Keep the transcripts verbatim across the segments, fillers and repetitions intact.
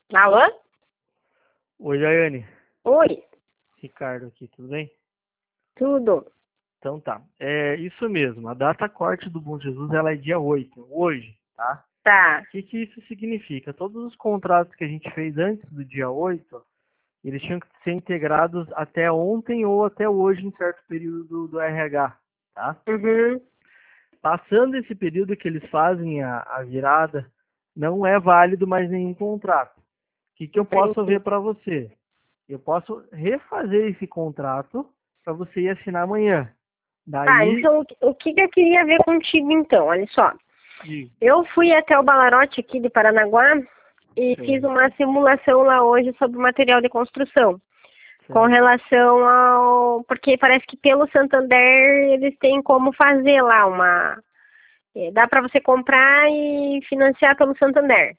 Alô? Oi, Daiane. Oi, Ricardo aqui, tudo bem? tudo. Então tá. É isso mesmo. A data corte do Bom Jesus ela é dia oito, hoje, tá? Tá. O que que isso significa? Todos os contratos que a gente fez antes do dia oito, eles tinham que ser integrados até ontem ou até hoje em certo período do, do R H, tá? Uhum. Passando esse período que eles fazem a, a virada, não é válido mais nenhum contrato. O que que eu posso Entendi. ver para você? Eu posso refazer esse contrato para você ir assinar amanhã. Tá, Daí, então o que o que que eu queria ver contigo então? Olha só. de, Eu fui até o Balarote aqui de Paranaguá e fiz certo, uma simulação lá hoje sobre material de construção. Com certo. relação ao. Porque parece que pelo Santander eles têm como fazer lá uma. eh, Dá para você comprar e financiar pelo Santander.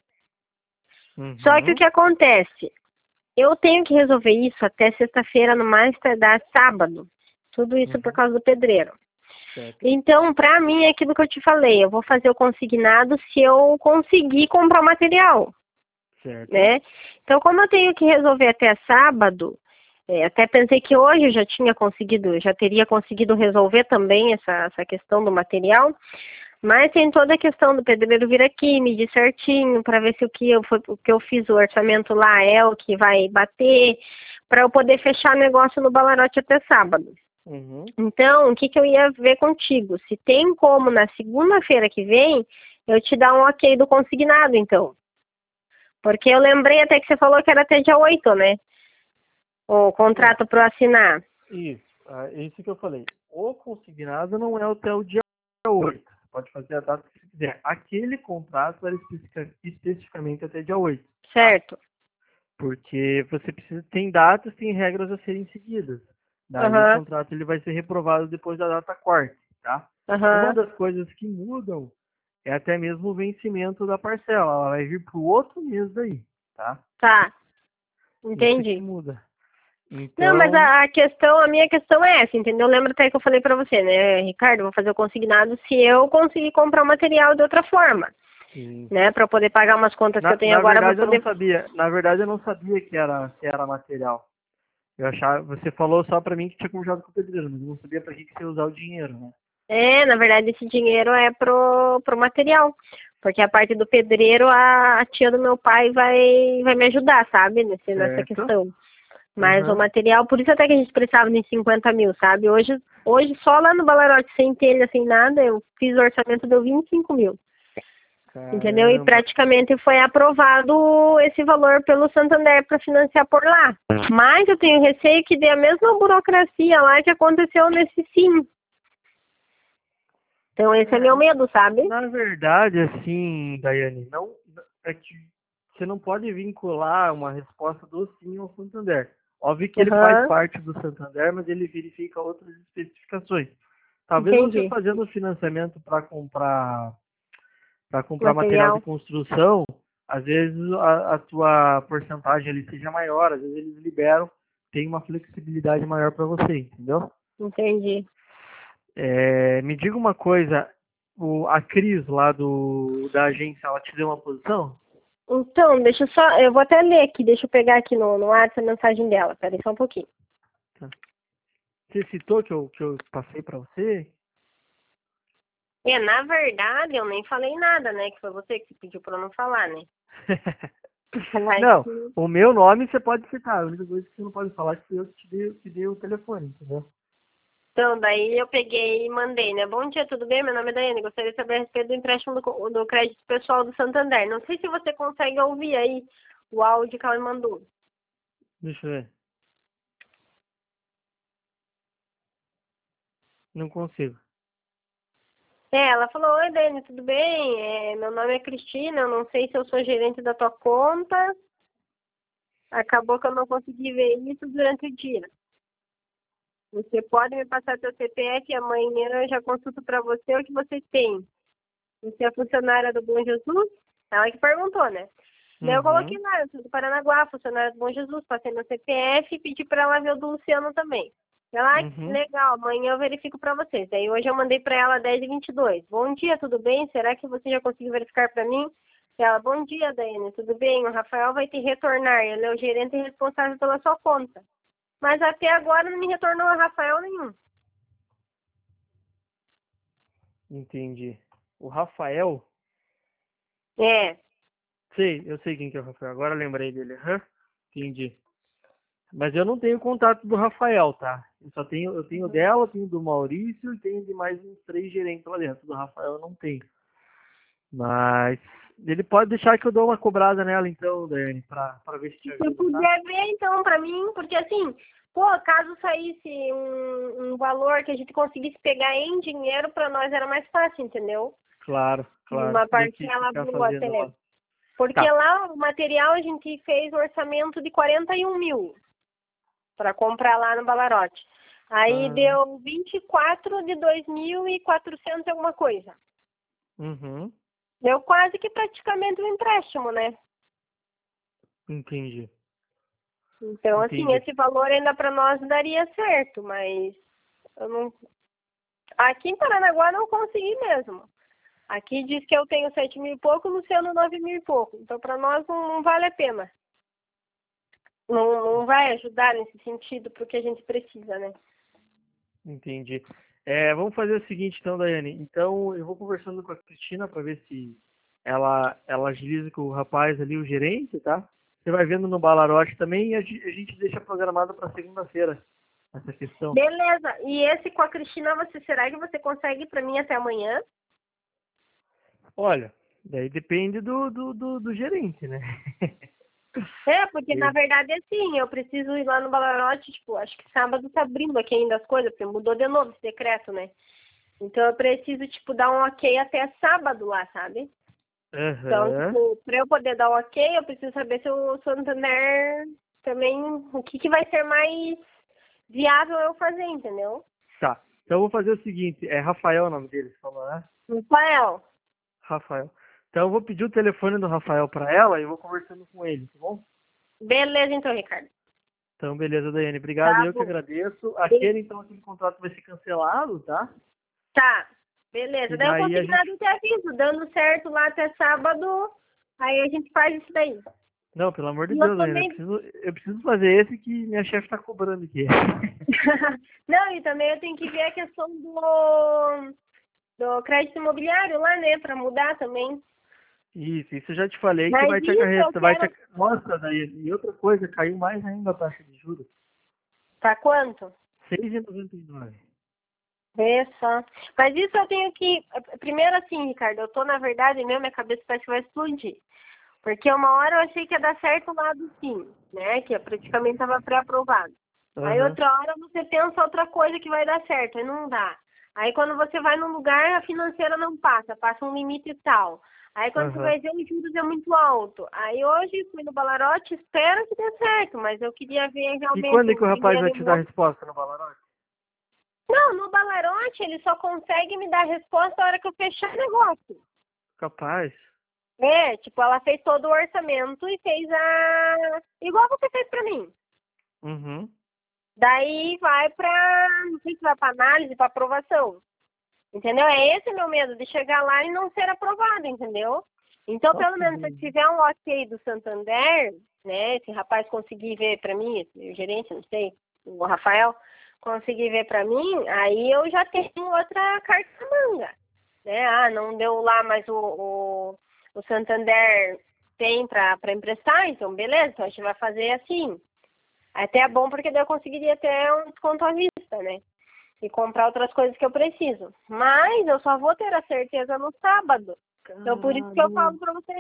Só que o Uhum, que acontece? Eu tenho que resolver isso até sexta-feira, no mais tardar sábado. Tudo isso por uhum, causa do pedreiro. certo, Então, para mim, é aquilo que eu te falei. Eu vou fazer o consignado se eu conseguir comprar o material, certo. né? Então, como eu tenho que resolver até sábado, é, até pensei que hoje eu já tinha conseguido, já teria conseguido resolver também essa, essa questão do material. Mas tem toda a questão do pedreiro vir aqui, medir certinho, para ver se o que, eu, foi- o que eu fiz, o orçamento lá é o que vai bater, para eu poder fechar negócio no Balarote até sábado. Uhum. Então, o que, que eu ia ver contigo? Se tem como, na segunda-feira que vem, eu te dar um ok do consignado, então. Porque eu lembrei até que você falou que era até dia oito, né? O Não, contrato para eu assinar. isso. Ah, é isso que eu falei. O consignado não é até o dia oito. Você pode fazer a data que você quiser. Aquele contrato era especifica- especificamente até dia oito, tá? Certo. Porque você precisa, tem datas, tem regras a serem seguidas. Daí o Aham, contrato ele vai ser reprovado depois da data corte, tá? Uma aham. das coisas que mudam é até mesmo o vencimento da parcela. Ela vai vir pro outro mês daí, tá? Tá, Isso que entendi. muda. Não, mas Então, a, a questão, a minha questão é essa, entendeu? Lembra até que eu falei pra você, né, Ricardo? Vou fazer o consignado se eu conseguir comprar o material de outra forma, sim. né? Pra eu poder pagar umas contas que eu Na, tenho na agora pra verdade eu não poder. sabia. Na verdade eu não sabia que era, que era material. Eu achava, você falou só pra mim que tinha conversado com o pedreiro, mas eu não sabia pra que, que você ia usar o dinheiro, né? É, na verdade, esse dinheiro é pro, pro material. Porque a parte do pedreiro, a, a tia do meu pai vai, vai me ajudar, sabe? Nesse, nessa Certo? questão. Mas o Aham. material, por isso até que a gente precisava de cinquenta mil, sabe? Hoje, hoje só lá no Balarote, sem telha, sem nada, eu fiz o orçamento, deu vinte e cinco mil. Entendeu? E Caramba. praticamente foi aprovado esse valor pelo Santander para financiar por lá. Mas eu tenho receio que dê a mesma burocracia lá que aconteceu nesse sim. Então esse é É, meu medo, sabe? na verdade, assim, Daiane, não, é que você não pode vincular uma resposta do sim ao Santander. Óbvio que ele faz Aham, parte do Santander, mas ele verifica outras especificações. Talvez você entendi. fazendo financiamento para comprar para comprar material de Material, construção, às vezes a, a tua porcentagem ali seja maior, às vezes eles liberam, tem uma flexibilidade maior para você, entendeu? entendi. É, me diga uma coisa, o, a Cris lá do, da agência, ela te deu uma posição? Então, deixa eu só, eu vou até ler aqui, deixa eu pegar aqui no, no WhatsApp a mensagem dela, peraí só um pouquinho. Tá. Você citou que eu, que eu passei para você? É, na verdade, eu nem falei nada, né? Que foi você que pediu pra eu não falar, né? Mas, Não, o meu nome você pode citar, a única coisa que você não pode falar é que fui eu que te dei, que dei o telefone, entendeu? então, daí eu peguei e mandei, né? Bom dia, tudo bem? Meu nome é Daiane. Gostaria de saber a respeito do empréstimo do, co- do crédito pessoal do Santander. Não sei se você consegue ouvir aí o áudio que ela me mandou. Deixa eu ver. Não consigo. É, ela falou, oi, Daiane, tudo bem? É, meu nome é Cristina, eu não sei se eu sou gerente da tua conta. Acabou que eu não consegui ver isso durante o dia. Você pode me passar seu C P F e amanhã eu já consulto para você o que você tem. Você é funcionária do Bom Jesus? Ela que perguntou, né? Daí eu coloquei Uhum, lá, eu sou do Paranaguá, funcionária do Bom Jesus, passei meu C P F e pedi para ela ver o do Luciano também. Ela, ah, que uhum. legal, amanhã eu verifico para vocês. Daí hoje eu mandei para ela dez e vinte e dois. Bom dia, tudo bem? Será que você já conseguiu verificar para mim? Ela, bom dia, Daiane, tudo bem? O Rafael vai te retornar, ele é o gerente responsável pela sua conta. Mas até agora não me retornou o Rafael nenhum. Entendi. O Rafael? É. Sei, eu sei quem que é o Rafael. Agora eu lembrei dele. Aham. Entendi. Mas eu não tenho contato do Rafael, tá? Eu só tenho, eu tenho Uhum. dela, tenho do Maurício e tenho de mais uns três gerentes lá dentro. Do Rafael eu não tenho. Mas ele pode deixar que eu dou uma cobrada nela então, Daiane, pra, pra ver se te Se ajuda, tá? puder ver, então, pra mim, porque assim, pô, caso saísse um, um valor que a gente conseguisse pegar em dinheiro, pra nós era mais fácil, entendeu? Claro, claro. Uma Do que parcela ficar boa fazendo até. lá. Porque Tá. lá o material a gente fez um orçamento de quarenta e um mil para comprar lá no Balarote. Aí Ah, deu vinte e quatro de dois mil e quatrocentos alguma coisa. uhum. Deu quase que praticamente um empréstimo, né? Entendi. Então, assim, Entendi. esse valor ainda para nós daria certo, mas eu não... Aqui em Paranaguá não consegui mesmo. Aqui diz que eu tenho sete mil e pouco, no Luciano nove mil e pouco. Então, para nós não, não vale a pena. Não, não vai ajudar nesse sentido porque a gente precisa, né? Entendi. É, vamos fazer o seguinte então, Daiane. Então eu vou conversando com a Cristina para ver se ela, ela agiliza com o rapaz ali, o gerente, tá? Você vai vendo no Balarote também e a ge- a gente deixa programado para segunda-feira essa questão. Beleza. E esse com a Cristina, você será que você consegue para mim até amanhã? Olha, daí depende do, do, do, do gerente, né? É, porque na E- verdade é assim, eu preciso ir lá no Balarote, tipo, acho que sábado tá abrindo aqui ainda as coisas, porque mudou de novo esse decreto, né? Então eu preciso, tipo, dar um ok até sábado lá, sabe? Então, Aham. tipo, pra eu poder dar um ok, eu preciso saber se o Santander também, o que que vai ser mais viável eu fazer, entendeu? Tá. Então eu vou fazer o seguinte, é Rafael o nome dele, você falou, né? Rafael, Rafael. Então eu vou pedir o telefone do Rafael para ela e eu vou conversando com ele, tá bom? beleza então, Ricardo. Então, beleza, Daiane. Obrigado, Tá eu que bom. agradeço. Aquele, então, aquele contrato vai ser cancelado, tá? Tá, beleza. E Daí eu daí a gente... consignado eu te aviso, dando certo lá até sábado, aí a gente faz isso daí. Não, pelo amor de E eu Deus, Daiane, eu também. preciso, eu preciso fazer esse que minha chefe tá cobrando aqui. Não, e também eu tenho que ver a questão do, do crédito imobiliário lá, né, pra mudar também. Isso, isso eu já te falei que Mas vai te isso eu acarretar, vai te... quero. ac- Nossa, Daiane, e outra coisa, caiu mais ainda a taxa de juros. Pra quanto? seis vírgula noventa e nove. Vê só. Mas isso eu tenho que. Primeiro assim, Ricardo, eu tô, na verdade, mesmo, minha cabeça parece que vai explodir. Porque uma hora eu achei que ia dar certo lá do sim, né? Que praticamente estava pré-aprovado. Aí Aham, outra hora você pensa outra coisa que vai dar certo, aí não dá. Aí quando você vai num lugar, a financeira não passa, passa um limite e tal. Aí quando você aham. vai ver, os juros é muito alto. Aí hoje fui no Balarote, espero que dê certo, mas eu queria ver E realmente quando é que o o rapaz vai primeiro te dar a imóvel. resposta no Balarote? Não, no Balarote ele só consegue me dar a resposta na hora que eu fechar o negócio. Capaz. É, tipo, ela fez todo o orçamento e fez a... igual você fez pra mim. Uhum. Daí vai pra, não sei se vai pra análise, pra aprovação. Entendeu? É esse meu medo, de chegar lá e não ser aprovado, entendeu? Então, Só pelo se menos, se Deus. tiver um ok do Santander, né, esse rapaz conseguir ver pra mim, esse, o gerente, não sei, o Rafael, conseguir ver pra mim, aí eu já tenho outra carta na manga. Né? Ah, não deu lá, mas o, o, o Santander tem pra, pra emprestar, então beleza, então a gente vai fazer assim. Até é bom porque daí eu conseguiria ter um desconto à vista, né? E comprar outras coisas que eu preciso. Mas eu só vou ter a certeza no sábado. Então por isso que eu Caralho. falo pra você.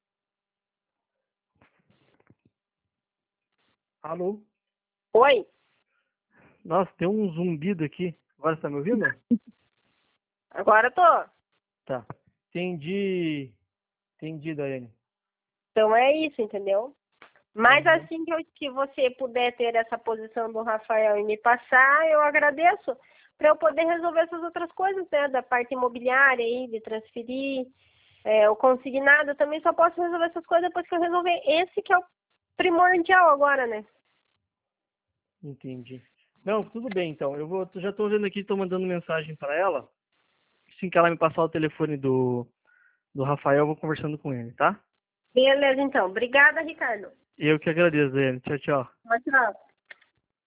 Alô? Oi? Nossa, tem um zumbido aqui. Agora você tá me ouvindo? Agora eu tô. Tá. Entendi. Entendi, Daiane. Então é isso, entendeu? Mas Aham. assim que, eu, que você puder ter essa posição do Rafael e me passar, eu agradeço. Para eu poder resolver essas outras coisas, né? Da parte imobiliária aí, de transferir. É, o consignado, eu também só posso resolver essas coisas depois que eu resolver esse que é o primordial agora, né? Entendi. Não, tudo bem então. Eu vou, já tô vendo aqui, tô mandando mensagem para ela. Assim que ela me passar o telefone do, do Rafael, eu vou conversando com ele, tá? Beleza, então. Obrigada, Ricardo. Eu que agradeço, Daiane. Tchau, tchau. Tchau, tchau.